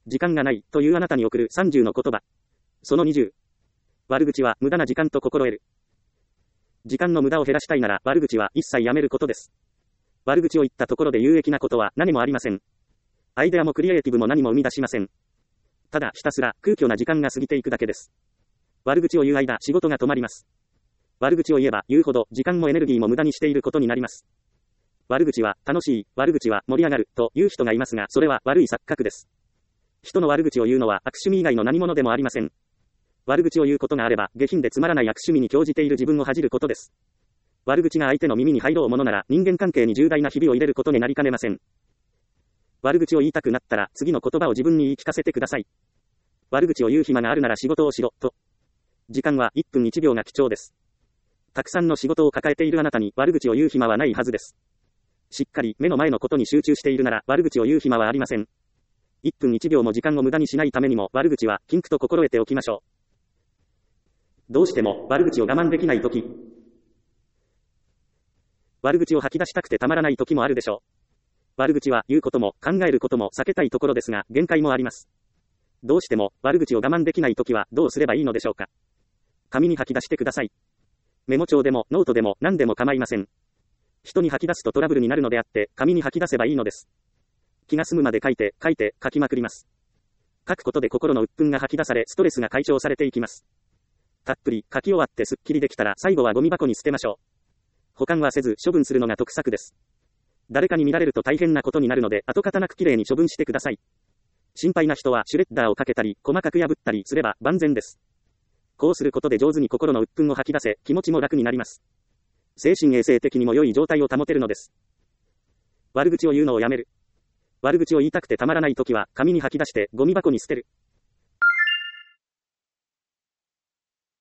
時間がない、というあなたに送る30の言葉。その20。悪口は無駄な時間と心得る。時間の無駄を減らしたいなら悪口は一切やめることです。悪口を言ったところで有益なことは何もありません。アイデアもクリエイティブも何も生み出しません。ただひたすら空虚な時間が過ぎていくだけです。悪口を言う間、仕事が止まります。悪口を言えば言うほど時間もエネルギーも無駄にしていることになります。悪口は楽しい、悪口は盛り上がる、という人がいますが、それは悪い錯覚です。人の悪口を言うのは悪趣味以外の何者でもありません。悪口を言うことがあれば、下品でつまらない悪趣味に興じている自分を恥じることです。悪口が相手の耳に入ろうものなら、人間関係に重大なひびを入れることになりかねません。悪口を言いたくなったら、次の言葉を自分に言い聞かせてください。悪口を言う暇があるなら仕事をしろ、と。時間は1分1秒が貴重です。たくさんの仕事を抱えているあなたに悪口を言う暇はないはずです。しっかり目の前のことに集中しているなら悪口を言う暇はありません。1分1秒も時間を無駄にしないためにも悪口は禁句と心得ておきましょう。どうしても悪口を我慢できないとき。悪口を吐き出したくてたまらないときもあるでしょう。悪口は言うことも考えることも避けたいところですが限界もあります。どうしても悪口を我慢できないときはどうすればいいのでしょうか。紙に吐き出してください。メモ帳でもノートでも何でも構いません。人に吐き出すとトラブルになるのであって紙に吐き出せばいいのです。気が済むまで書いて書きまくります。書くことで心の鬱憤が吐き出されストレスが解消されていきます。たっぷり書き終わってすっきりできたら最後はゴミ箱に捨てましょう。保管はせず処分するのが得策です。誰かに見られると大変なことになるので跡形なくきれいに処分してください。心配な人はシュレッダーをかけたり細かく破ったりすれば万全です。こうすることで上手に心の鬱憤を吐き出せ気持ちも楽になります。精神衛生的にも良い状態を保てるのです。悪口を言うのをやめる。悪口を言いたくてたまらないときは紙に吐き出してゴミ箱に捨てる。